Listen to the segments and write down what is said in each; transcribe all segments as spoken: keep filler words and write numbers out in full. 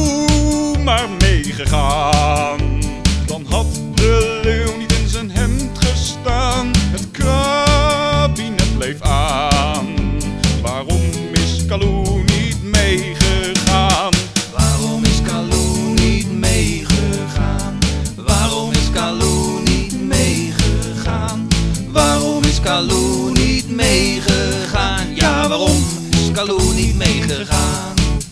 Kalou maar meegegaan, dan had de leeuw niet in zijn hemd gestaan. Het kabinet bleef aan. Waarom is Kalou niet meegegaan? Waarom is Kalou niet meegegaan? Waarom is Kalou niet meegegaan? Waarom is Kalou niet meegegaan? Ja, waarom is Kalou niet meegegaan?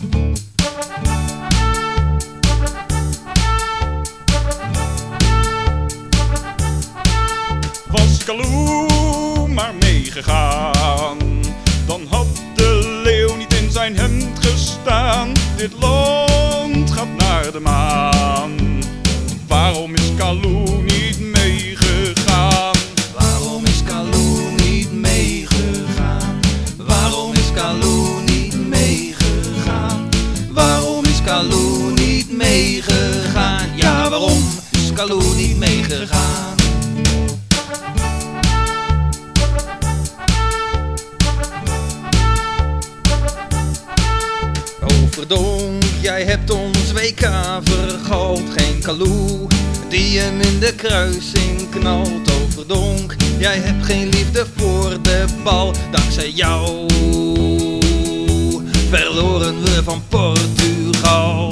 Was Kalou maar meegegaan, dan had de leeuw niet in zijn hemd gestaan. Dit land gaat naar de maan. Waarom is Kalou niet meegegaan? Waarom is Kalou niet meegegaan? Waarom is Kalou niet meegegaan? Waarom is Kalou niet meegegaan? Ja, waarom is Kalou niet meegegaan? Overdonk, jij hebt ons W K vergald. Geen Kalou die hem in de kruising knalt. Overdonk, jij hebt geen liefde voor de bal. Dankzij jou verloren we van Portugal.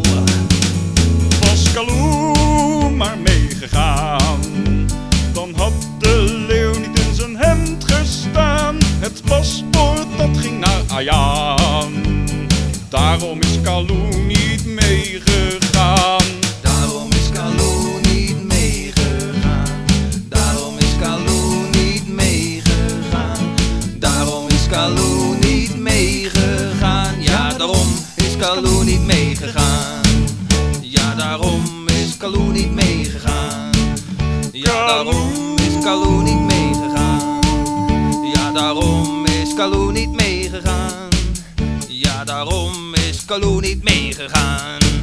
Was Kalou maar meegegaan, dan had de leeuw niet in zijn hemd gestaan. Het paspoort dat ging naar Ayaan. Daarom is Kalou niet meegegaan. Daarom is Kalou niet meegegaan. Daarom is Kalou niet meegegaan. Daarom is Kalou niet meegegaan. Ja, daarom is Kalou niet meegegaan. Ja, daarom is Kalou niet meegegaan. Ja, daarom is Kalou niet meegegaan. Ja, daarom is Kalou niet meegegaan. Ja, daarom is Kalou niet meegegaan.